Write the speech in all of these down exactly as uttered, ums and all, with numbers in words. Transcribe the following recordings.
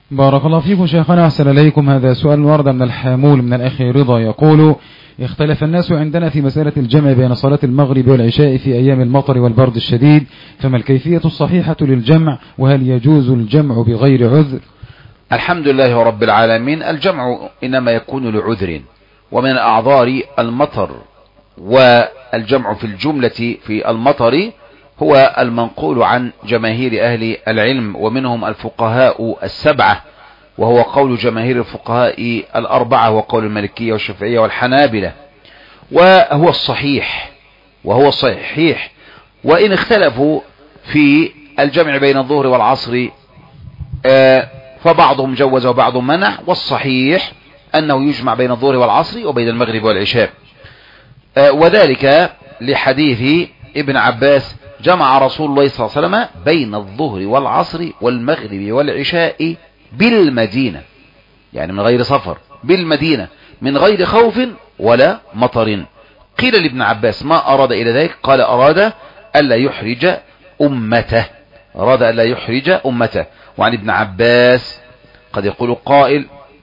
بارك الله فيكم شيخنا، أحسن إليكم. هذا سؤال ورد من الحامول من الأخ رضا، يقول: اختلف الناس عندنا في مسألة الجمع بين صلاة المغرب والعشاء في أيام المطر والبرد الشديد، فما الكيفية الصحيحة للجمع، وهل يجوز الجمع بغير عذر؟ الحمد لله رب العالمين. الجمع إنما يكون لعذر، ومن الأعذار المطر، والجمع في الجملة في المطر هو المنقول عن جماهير أهل العلم، ومنهم الفقهاء السبعة، وهو قول جماهير الفقهاء الأربعة، وقول المالكية والشافعية والحنابلة، وهو الصحيح وهو الصحيح وإن اختلفوا في الجمع بين الظهر والعصر فبعضهم جوز وبعضهم منع، والصحيح أنه يجمع بين الظهر والعصر وبين المغرب والعشاء، وذلك لحديث ابن عباس: جمع رسول الله صلى الله عليه وسلم بين الظهر والعصر والمغرب والعشاء بالمدينة، يعني من غير سفر، بالمدينة من غير خوف ولا مطر. قيل لابن عباس: ما أراد إلى ذلك؟ قال: أراد ألا يحرج أمته أراد ألا يحرج أمته. وعن ابن عباس قد يقول قائل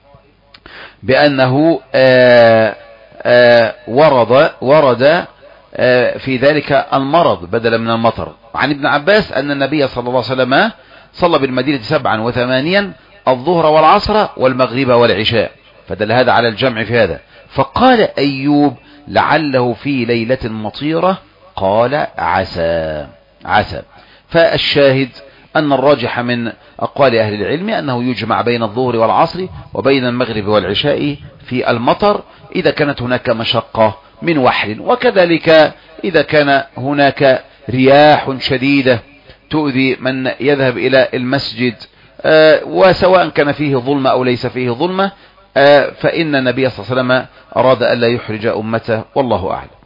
بأنه آآ آآ ورد ورد في ذلك المرض بدلا من المطر. عن ابن عباس أن النبي صلى الله عليه وسلم صلى بالمدينة سبعا وثمانيا الظهر والعصر والمغرب والعشاء، فدل هذا على الجمع في هذا. فقال أيوب: لعله في ليلة مطيرة، قال: عسى عسى. فالشاهد أن الراجح من أقوال أهل العلم أنه يجمع بين الظهر والعصر وبين المغرب والعشاء في المطر إذا كانت هناك مشقة من وحل، وكذلك إذا كان هناك رياح شديدة تؤذي من يذهب إلى المسجد، وسواء كان فيه ظلمة أو ليس فيه ظلمة، فإن النبي صلى الله عليه وسلم أراد ألا يحرج أمته، والله أعلم.